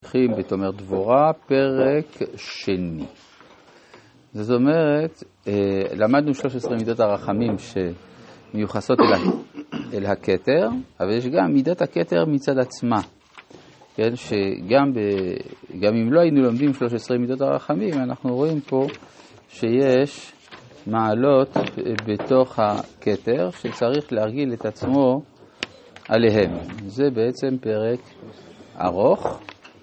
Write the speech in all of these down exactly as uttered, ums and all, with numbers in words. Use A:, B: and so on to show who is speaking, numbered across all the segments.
A: פותחים בתומר דבורה, פרק שני. זאת אומרת, למדנו שלוש עשרה מידות הרחמים שמיוחסות אל, אל הכתר, אבל יש גם מידת הכתר מצד עצמה. כן, שגם ב, גם אם לא היינו לומדים שלוש עשרה מידות הרחמים, אנחנו רואים פה שיש מעלות בתוך הכתר שצריך להרגיל את עצמו עליהם. זה בעצם פרק ארוך,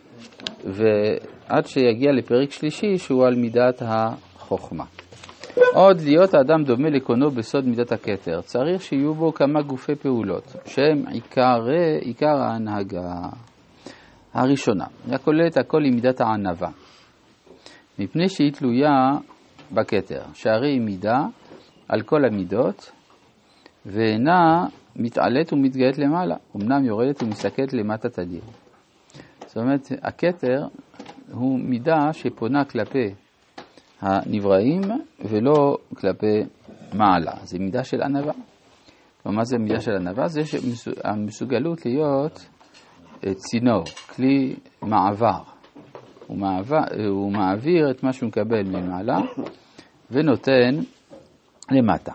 A: ועד שיגיע לפרק שלישי שהוא על מידת החוכמה. עוד להיות האדם דומה לקונו בסוד מידת הכתר, צריך שיהיו בו כמה גופי פעולות, שהם עיקר, עיקר ההנהגה. הראשונה, הכוללת הכל עם מידת הענווה, מפני שהיא תלויה בכתר, שהרי היא מידה על כל המידות, ואינה מתעלת ומתגעת למעלה, אמנם יורדת ומסתכלת למטה תדיר. זאת אומרת, הכתר הוא מידה שפונה כלפי הנבראים ולא כלפי מעלה. זה מידה של ענווה. ומה זה מידה של ענווה? זה המסוגלות להיות צינור, כלי מעבר. הוא, מעבר, הוא מעביר את מה שהוא מקבל ממעלה ונותן למטה.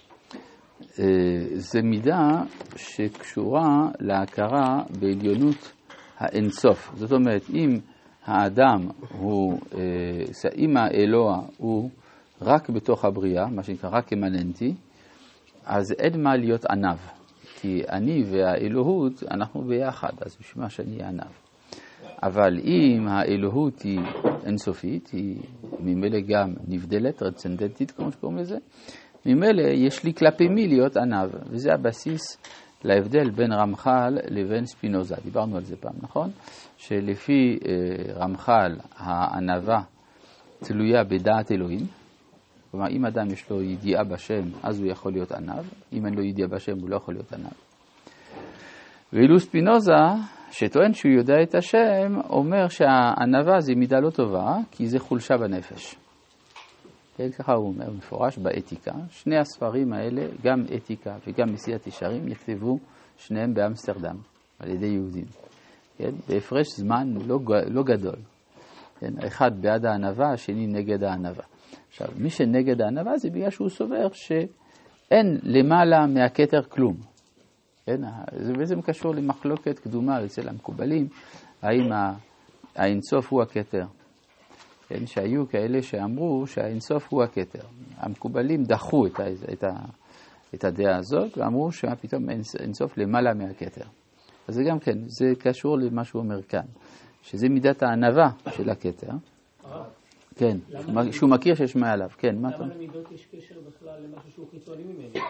A: זה מידה שקשורה להכרה בעליונות האינסוף. זאת אומרת, אם האדם הוא, אם האלוה הוא רק בתוך הבריאה, מה שנקרא רק אמננטי, אז אין מה להיות ענב. כי אני והאלוהות, אנחנו ביחד, אז בשביל מה שאני ענב. אבל אם האלוהות היא אינסופית, היא ממילא גם נבדלת, טרנסצנדנטית, כמו שקוראים לזה, ממילא יש לי כלפי מי להיות ענב, וזה הבסיס להבדל בין רמח"ל לבין ספינוזה. דיברנו על זה פעם, נכון? שלפי אה, רמח"ל הענבה תלויה בדעת אלוהים, כלומר אם אדם יש לו ידיעה בשם אז הוא יכול להיות ענב, אם אין לו ידיעה בשם הוא לא יכול להיות ענב. ואילו ספינוזה שטוען שהוא יודע את השם אומר שהענבה זה מידה לא טובה כי זה חולשה בנפש. כן, ככה הוא אומר מפורש באתיקה. שני הספרים האלה, גם אתיקה וגם מסיעת ישרים, נכתבו שניהם באמסטרדם על ידי יהודים. כן, בהפרש זמן לא, לא גדול. כן, אחד בעד הענבה, השני נגד הענבה. עכשיו, מי שנגד הענבה זה בגלל שהוא סובר שאין למעלה מהכתר כלום. כן, זה בעצם קשור למחלוקת קדומה אצל המקובלים, האם האינסוף הוא הכתר. כן, שהיו כאלה שאמרו שהאינסוף הוא הכתר. המקובלים דחו את, ה, את, ה, את הדעה הזאת ואמרו שפתאום אינסוף למעלה מהכתר. אז זה גם כן, זה קשור למה שהוא אומר כאן, שזה מידת הענבה של הכתר. כן, שהוא מכיר שיש מעליו. כן, מה אתה?
B: למה למידות יש קשר בכלל למשהו שהוא חיצוני ממנו?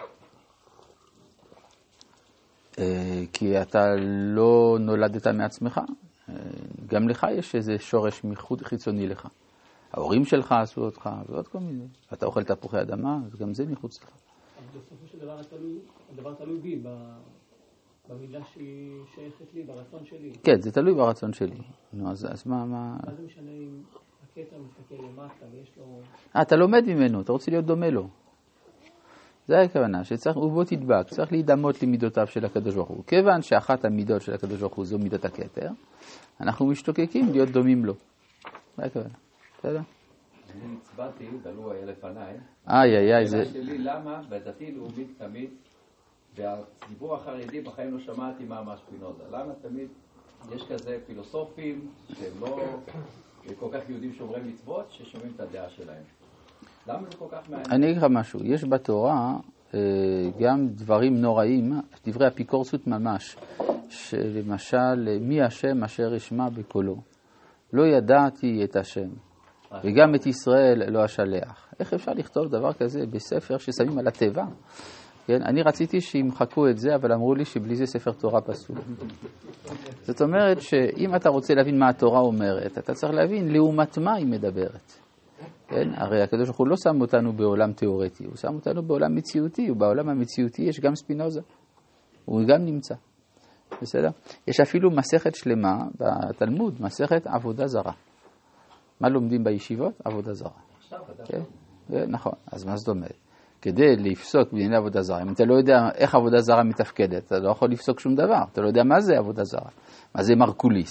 A: כי אתה לא נולדת מעצמך. גם לך יש איזה שורש מחוץ חיצוני לך. ההורים שלך עשו אותך, ועוד כל מיני. אתה אוכל תפוחי אדמה, אז גם זה מחוץ לך.
B: אבל בסופו של דבר הדבר תלוי בי, במידה שהיא שייכת לי, ברצון שלי.
A: כן, זה תלוי ברצון שלי. נו, אז, אז מה, מה...
B: מה זה משנה אם הכתר מסתכל למטה ויש לו...
A: אה, אתה לומד ממנו, אתה רוצה להיות דומה לו. זה הכוונה, שצריך, ובו תדבק, צריך להידמות למידותיו של הקדוש ברוך הוא. כיוון שאחת המידות של הקדוש ברוך הוא זו מידת הכתר, אנחנו משתוקקים להיות דומים לו. זה הכוונה. בסדר?
C: אני הצבעתי, דלו היה לפניי.
A: איי, איי, איי, זה...
C: השאלה שלי, למה בדתי לאומית תמיד, והציבור החרדי בחיים לא שמעתי מה מה ספינוזה. למה תמיד יש כזה פילוסופים שהם לא כל כך יהודים שומרי מצוות, ששומעים את הדעה שלהם? למה זה כל כך מעניין?
A: אני אגיד לך משהו, יש בתורה גם דברים נוראים, דברי אפיקורסות ממש, שלמשל, מי השם אשר ישמע בקולו? לא ידעתי את השם, וגם את ישראל לא אשלח. איך אפשר לכתוב דבר כזה בספר ששמים על הטבע? כן? אני רציתי שימחקו את זה, אבל אמרו לי שבלי זה ספר תורה פסול. זאת אומרת שאם אתה רוצה להבין מה התורה אומרת, אתה צריך להבין לעומת מה היא מדברת. כן? הרי הקדוש ברוך הוא לא שם אותנו בעולם תיאורטי, הוא שם אותנו בעולם מציאותי, ובעולם המציאותי יש גם ספינוזה, הוא גם נמצא. בסדר? יש אפילו מסכת שלמה בתלמוד, מסכת עבודה זרה. מה לומדים בישיבות? עבודה זרה. כן? נכון, אז מה זאת אומרת? כדי לפסוק בענייני עבודה זרה, אם אתה לא יודע איך עבודה זרה מתפקדת, אתה לא יכול לפסוק שום דבר, אתה לא יודע מה זה עבודה זרה, מה זה מרקוליס,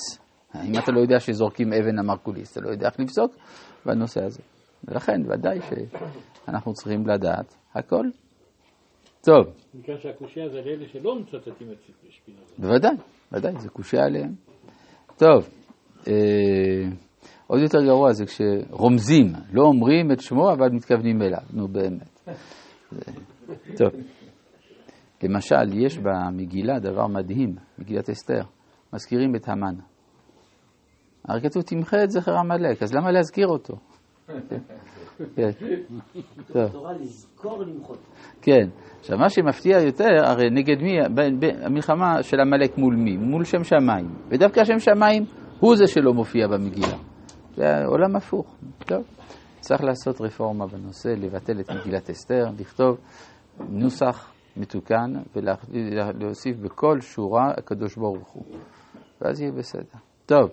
A: אם אתה לא יודע שזורקים אבן המרקוליס, אתה לא יודע איך לפסוק בנושא הזה. ולכן, ודאי שאנחנו צריכים לדעת הכל. טוב.
D: מכאן שהקושיה זה לאלה שלא מצטטים את ספרי שפינוזה.
A: בוודאי, בוודאי, זה קושיה עליהם. טוב, אה, עוד יותר גרוע זה כשרומזים, לא אומרים את שמו אבל מתכוונים אליו, נו באמת. זה, טוב. למשל, יש במגילה דבר מדהים, מגילת אסתר, מזכירים את המן. הרי כתוב, תמחה את זכר עמלק, אז למה להזכיר אותו? כן.
E: תורה לזכור למחות.
A: כן. עכשיו, מה שמפתיע יותר, הרי נגד מי, המלחמה של עמלק מול מי? מול שם שמיים. ודווקא שם שמיים הוא זה שלא מופיע במגילה. זה עולם הפוך. טוב. צריך לעשות רפורמה בנושא, לבטל את מגילת אסתר, לכתוב נוסח מתוקן ולהוסיף בכל שורה הקדוש ברוך הוא. ואז יהיה בסדר. טוב.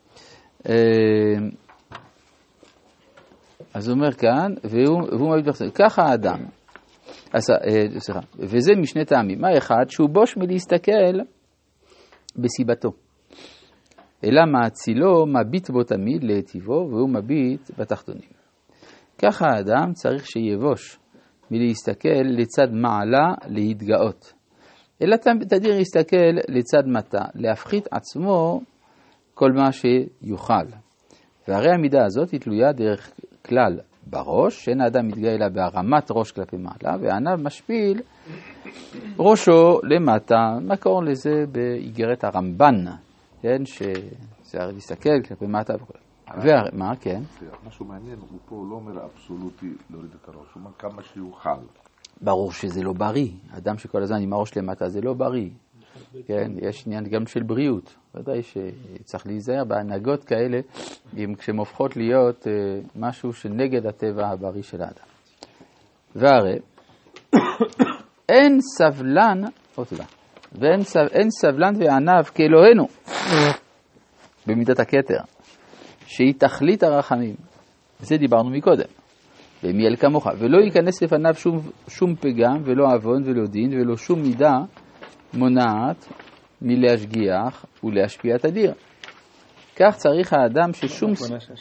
A: אז הוא אומר כאן, והוא, והוא מביא בחסר, ככה האדם, אז, סליחה, וזה משני טעמים. מה אחד? שהוא בוש מלהסתכל בסיבתו. אלא מעצילו מביט בו תמיד להיטיבו, והוא מביט בתחתונים. ככה האדם צריך שיבוש מלהסתכל לצד מעלה להתגאות. אלא תדיר להסתכל לצד מטה, להפחית עצמו כל מה שיוכל. והרי המידה הזאת היא תלויה דרך כלל בראש, שאין האדם מתגאה אלא בהרמת ראש כלפי מעלה, והענב משפיל ראשו למטה. מקור לזה באיגרת הרמב"ן, כן, שזה הרי להסתכל כלפי מטה וכו'. ומה, כן?
F: משהו מעניין, הוא פה לא אומר אבסולוטי להוריד את הראש, הוא אומר כמה שיוכל.
A: ברור שזה לא בריא. אדם שכל הזמן עם הראש למטה זה לא בריא. כן, יש עניין גם של בריאות. ודאי שצריך להיזהר בהנהגות כאלה, אם כשהן הופכות להיות משהו שנגד הטבע הבריא של האדם. והרי, אין סבלן, או תודה, ואין סב, אין סבלן וענב כאלוהינו, במידת הכתר, שהיא תכלית הרחמים. זה דיברנו מקודם. ומי אל כמוך, ולא ייכנס לפניו שום, שום פגם, ולא עוון ולא דין, ולא שום מידה מונעת מלהשגיח ולהשפיע תדיר. כך צריך האדם ששום...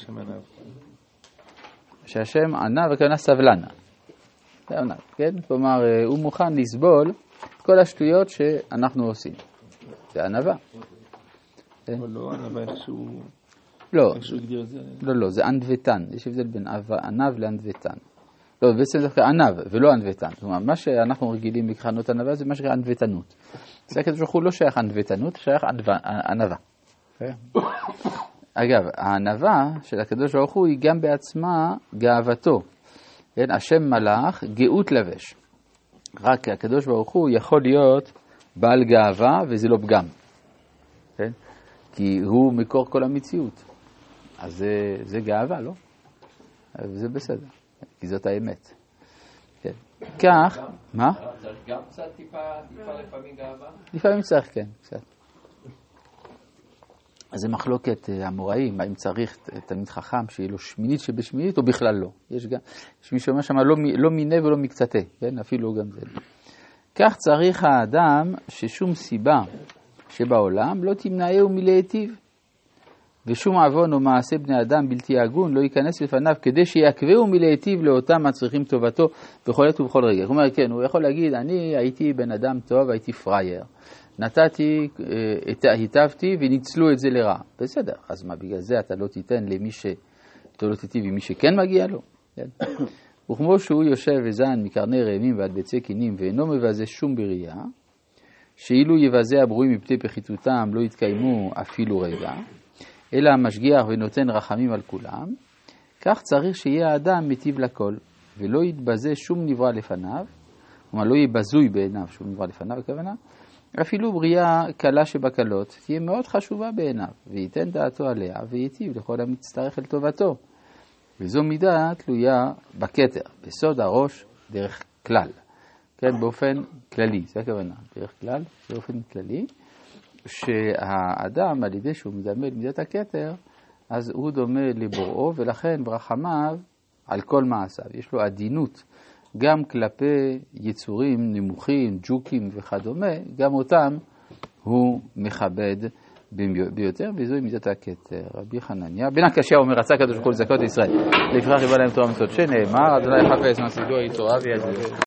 A: שהשם ענה וכוונה סבלנה. זה ענה, כן? כלומר, הוא מוכן לסבול את כל השטויות שאנחנו עושים. זה ענווה.
D: אבל לא ענווה איכשהו...
A: לא,
D: איכשהו הגדיר את זה.
A: לא, לא, זה ענוותן. יש הבדל בין ענב לענוותן. לא, בעצם זה ענב ולא ענוותן. זאת אומרת, מה שאנחנו רגילים מכנות ענווה זה מה שנקרא ענוותנות. זה הקדוש ברוך הוא לא שייך ענוותנות, שייך ענווה. אגב, הענווה של הקדוש ברוך הוא היא גם בעצמה גאוותו. כן, השם מלאך גאות לבש. רק הקדוש ברוך הוא יכול להיות בעל גאווה וזה לא פגם. כן? כי הוא מקור כל המציאות. אז זה, זה גאווה, לא? וזה בסדר. כי זאת האמת. כן. כך, מה?
C: צריך גם קצת טיפה, טיפה לפעמים גאווה?
A: לפעמים צריך, כן, קצת. אז זה מחלוקת המוראים, האם צריך תלמיד חכם שיהיה לו שמינית שבשמינית או בכלל לא. יש גם, יש מי שאומר שמה לא, לא מיני ולא מקצתה, כן? אפילו גם זה. כך צריך האדם ששום סיבה שבעולם לא תמנעהו מלהיטיב. ושום עוון או מעשה בני אדם בלתי הגון לא ייכנס לפניו כדי שיעכבהו מלהיטיב לאותם הצריכים טובתו בכל עת ובכל רגע. הוא אומר, כן, הוא יכול להגיד, אני הייתי בן אדם טוב, הייתי פרייר. נתתי, היטבתי וניצלו את זה לרע. בסדר, אז מה, בגלל זה אתה לא תיתן למי ש... אתה לא תיטיב עם מי שכן מגיע לו. כן? וכמו שהוא יושב וזן מקרני רעמים ועד ביצי קינים ואינו מבזה שום בריאה, שאילו יבזה הברואים מפני פחיתותם לא יתקיימו אפילו רגע, אלא המשגיח ונותן רחמים על כולם, כך צריך שיהיה האדם מטיב לכל, ולא יתבזה שום נברא לפניו, כלומר לא יבזוי בעיניו שום נברא לפניו, הכוונה, אפילו בריאה קלה שבקלות, תהיה מאוד חשובה בעיניו, וייתן דעתו עליה, וייטיב לכל המצטרך אל טובתו. וזו מידה תלויה בכתר, בסוד הראש דרך כלל. כן, באופן כללי, זה הכוונה, דרך כלל, באופן כללי, שהאדם, על ידי שהוא מדמה את מידת הכתר, אז הוא דומה לבוראו, ולכן ברחמיו על כל מעשיו. יש לו עדינות גם כלפי יצורים נמוכים, ג'וקים וכדומה, גם אותם הוא מכבד ביותר, וזוהי מידת הכתר. רבי חנניה, בן הקשיא אומר, רצה הקדוש ברוך הוא לזכות ישראל. לפיכך יבוא להם תורה ומצוות שנאמר, אדוני יחפש מעשי גוי תורה ויעזב.